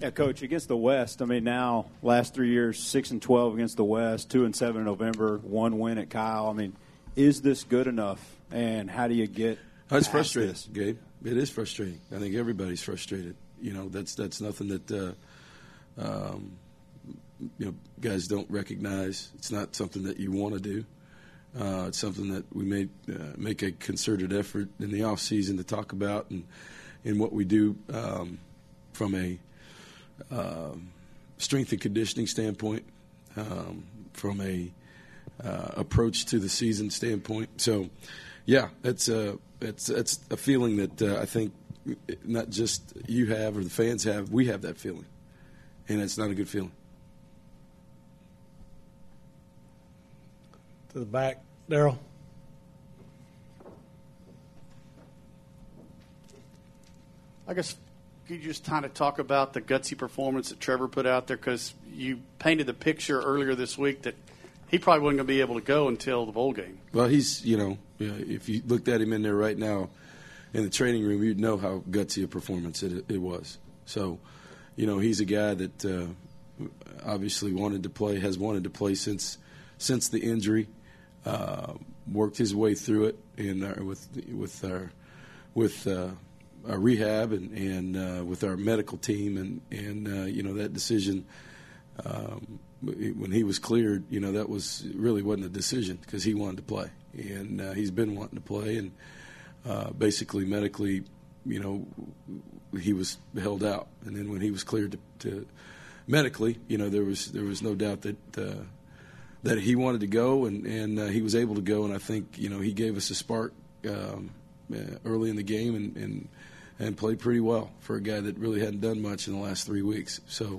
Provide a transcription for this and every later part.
Yeah, Coach, against the West, I mean, now, last 3 years, 6-12 against the West, 2-7 in November, 1 win at Kyle. I mean, is this good enough, and how do you get It's frustrating, this? Gabe. It is frustrating. I think everybody's frustrated. You know, that's nothing that guys don't recognize. It's not something that you want to do. It's something that we make a concerted effort in the off season to talk about and what we do from a strength and conditioning standpoint, from a approach to the season standpoint. So, yeah, it's a feeling that I think not just you have or the fans have. We have that feeling, and it's not a good feeling. To the back, Daryl. I guess could you just kind of talk about the gutsy performance that Trevor put out there? Because you painted the picture earlier this week that he probably wasn't going to be able to go until the bowl game. Well, he's, if you looked at him in there right now in the training room, you'd know how gutsy a performance it was. So, he's a guy that obviously has wanted to play since the injury, worked his way through it with our rehab and with our medical team and that decision when he was cleared, that wasn't a decision because he wanted to play and he's been wanting to play and basically medically, he was held out, and then when he was cleared to medically, there was no doubt that he wanted to go and he was able to go, and I think he gave us a spark early in the game and played pretty well for a guy that really hadn't done much in the last 3 weeks. So,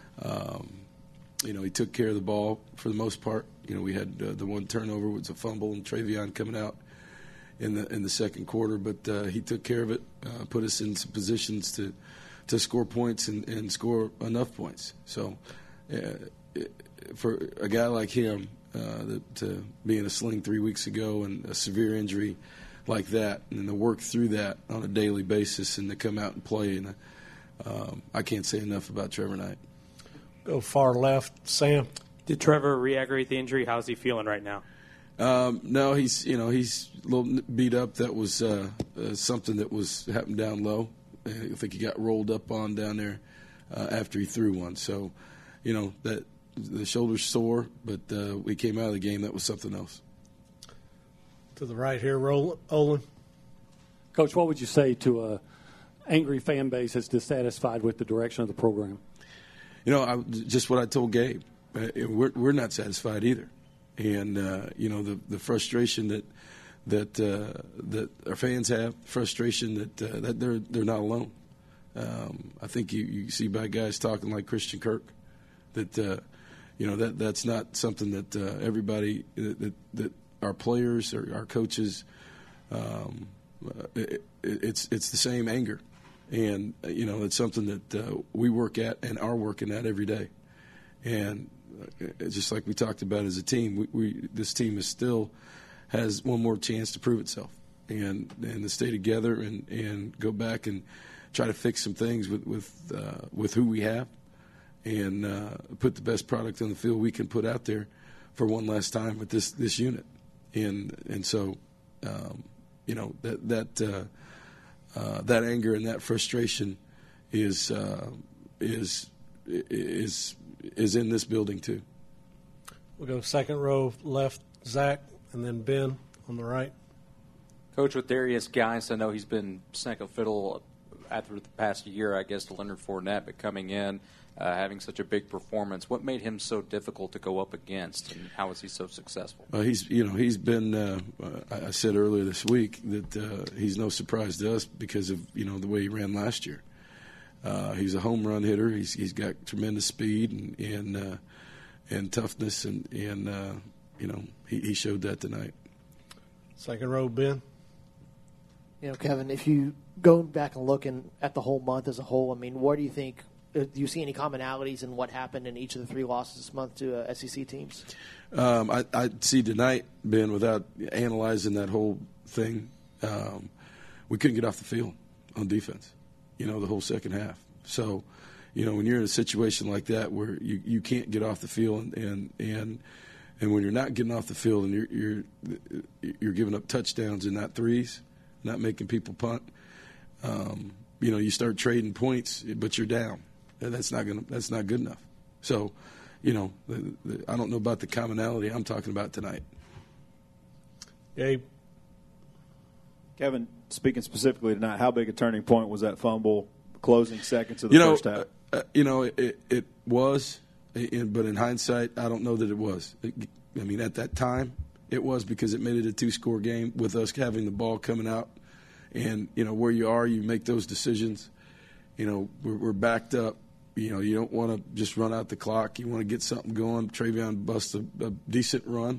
he took care of the ball for the most part. We had the one turnover was a fumble and Travion coming out in the second quarter, but he took care of it, put us in some positions to score points and score enough points. So, for a guy like him to be in a sling 3 weeks ago and a severe injury like that, and to work through that on a daily basis and to come out and play, and I can't say enough about Trevor Knight. Go far left, Sam. Did Trevor re-aggravate the injury? How's he feeling right now? No, he's a little beat up. That was something that happened down low. I think he got rolled up on down there after he threw one. So, that the shoulder's sore, but we came out of the game. That was something else. To the right here, Olin. Coach, what would you say to a angry fan base that's dissatisfied with the direction of the program? Just what I told Gabe. We're not satisfied either, and the frustration that our fans have, frustration that they're not alone. I think you see by guys talking like Christian Kirk that that's not something that everybody that our players or our coaches, it's the same anger, and it's something that we work at and are working at every day, and just like we talked about as a team, this team still has one more chance to prove itself, and to stay together and go back and try to fix some things with who we have, and put the best product on the field we can put out there for one last time with this unit. And so, that anger and that frustration is in this building too. We'll go second row left, Zach, and then Ben on the right. Coach, with Darius Geis, I know he's been second fiddle after the past year, I guess, to Leonard Fournette, but coming in, having such a big performance. What made him so difficult to go up against, and how was he so successful? He's been. I said earlier this week that he's no surprise to us because of the way he ran last year. He's a home run hitter. He's got tremendous speed and toughness, and he showed that tonight. Second row, Ben. Kevin, if you go back and look at the whole month as a whole, I mean, what do you think? Do you see any commonalities in what happened in each of the 3 losses this month to SEC teams? I see tonight, Ben, without analyzing that whole thing, we couldn't get off the field on defense, the whole second half. So, when you're in a situation like that where you can't get off the field and when you're not getting off the field and you're giving up touchdowns and not threes, not making people punt, you start trading points, but you're down, and that's not good enough. So, I don't know about the commonality I'm talking about tonight. Gabe. Kevin, speaking specifically tonight, how big a turning point was that fumble closing seconds of the first half? It was, but in hindsight, I don't know that it was. At that time, it was because it made it a 2-score game with us having the ball coming out. And, where you are, you make those decisions. We're backed up. You don't want to just run out the clock. You want to get something going. Travion busts a decent run.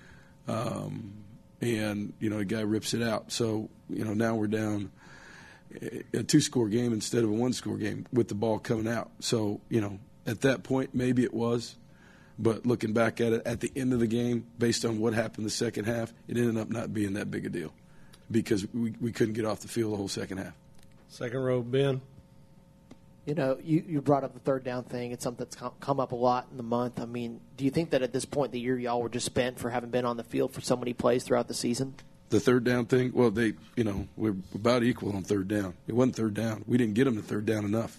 And, a guy rips it out. So, now we're down a 2-score game instead of a 1-score game with the ball coming out. So, at that point, maybe it was. But looking back at it, at the end of the game, based on what happened the second half, it ended up not being that big a deal because we couldn't get off the field the whole second half. Second row, Ben. You brought up the third down thing. It's something that's come up a lot in the month. Do you think that at this point in the year y'all were just spent for having been on the field for so many plays throughout the season? The third down thing, well, we're about equal on third down. It wasn't third down. We didn't get them to third down enough.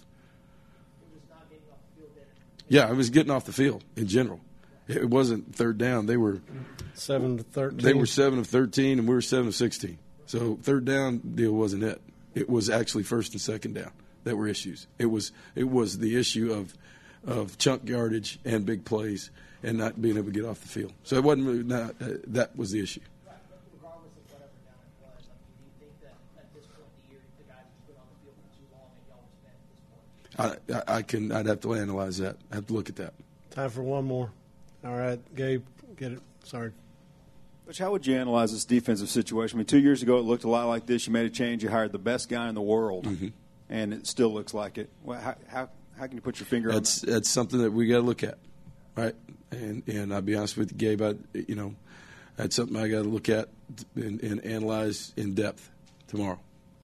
Yeah, I was getting off the field in general. It wasn't third down. They were 7 of 13. They were 7 of 13, and we were 7 of 16. So third down deal wasn't it. It was actually first and second down that were issues. It was the issue of chunk yardage and big plays and not being able to get off the field. So it wasn't really that was the issue. Regardless of whatever down it was, do you think that at this point in the year the guys have been on the field for too long and y'all were spent at this point? I'd have to analyze that. I have to look at that. Time for one more. All right, Gabe, get it. Sorry. Coach, how would you analyze this defensive situation? 2 years ago it looked a lot like this. You made a change. You hired the best guy in the world, and it still looks like it. Well, how can you put your finger on that? That's something that we got to look at, right? And I'll be honest with you, Gabe, that's something I got to look at and analyze in depth tomorrow.